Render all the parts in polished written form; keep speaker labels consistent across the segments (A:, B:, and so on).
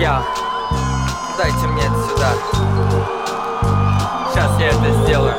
A: Я, дайте мне это сюда. Сейчас я это сделаю.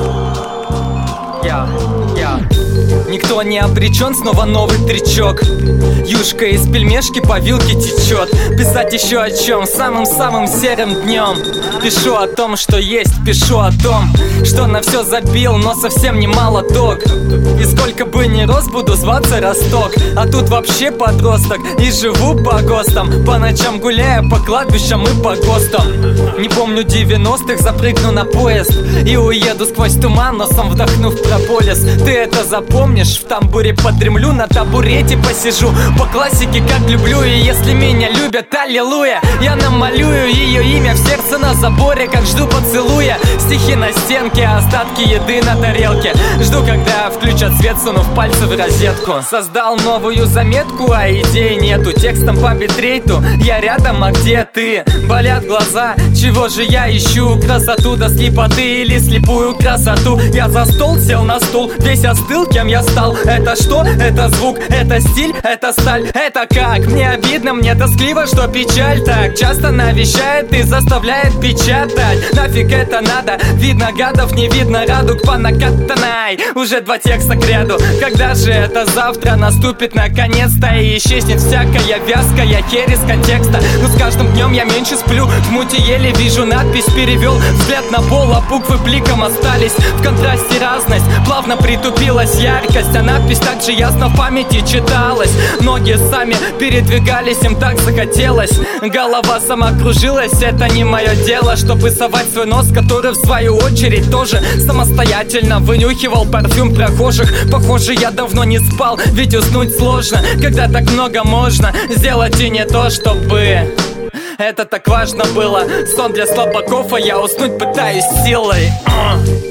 A: Я. Никто не обречен, снова новый тречок. Юшка из пельмешки по вилке течет. Писать еще о чем? Самым-самым серым днем. Пишу о том, что есть, пишу о том, что на все забил, но совсем не молоток. И сколько бы ни рос, буду зваться Росток. А тут вообще подросток и живу по ГОСТам. По ночам гуляя по кладбищам и по ГОСТам. Не помню 90-х, запрыгну на поезд и уеду сквозь туман, носом вдохнув прополис. Ты это запомнишь? В тамбуре подремлю, на табурете посижу. По классике как люблю, и если меня любят, аллилуйя. Я намалюю ее имя в сердце на заборе, как жду поцелуя. Стихи на стенке, остатки еды на тарелке. Жду, когда включат свет, сунув пальцы в розетку. Создал новую заметку, а идей нету. Текстом по битрейту, я рядом, а где ты? Болят глаза, чего же я ищу? Красоту до слепоты или слепую красоту? Я за стол сел на стул, весь остыл, кем я стал. Это что? Это звук, это стиль, это сталь. Это как? Мне обидно, мне тоскливо, что печаль так часто навещает и заставляет печатать. Нафиг это надо? Видно гадов, не видно радуг по накатанной. Уже 2 текста к ряду. Когда же это завтра наступит наконец-то и исчезнет всякая вязкая херь из контекста? Но с каждым днем я меньше сплю, в муте еле вижу надпись. Перевел взгляд на пол, а буквы бликом остались. В контрасте разность, плавно притупилась яркость, а надпись также ясно в памяти читалась. Ноги сами передвигались, им так захотелось. Голова сама кружилась, это не мое дело, чтобы совать свой нос, который в свою очередь тоже самостоятельно вынюхивал парфюм прохожих. Похоже, я давно не спал, ведь уснуть сложно, когда так много можно сделать и не то, чтобы это так важно было. Сон для слабаков, а я уснуть пытаюсь силой.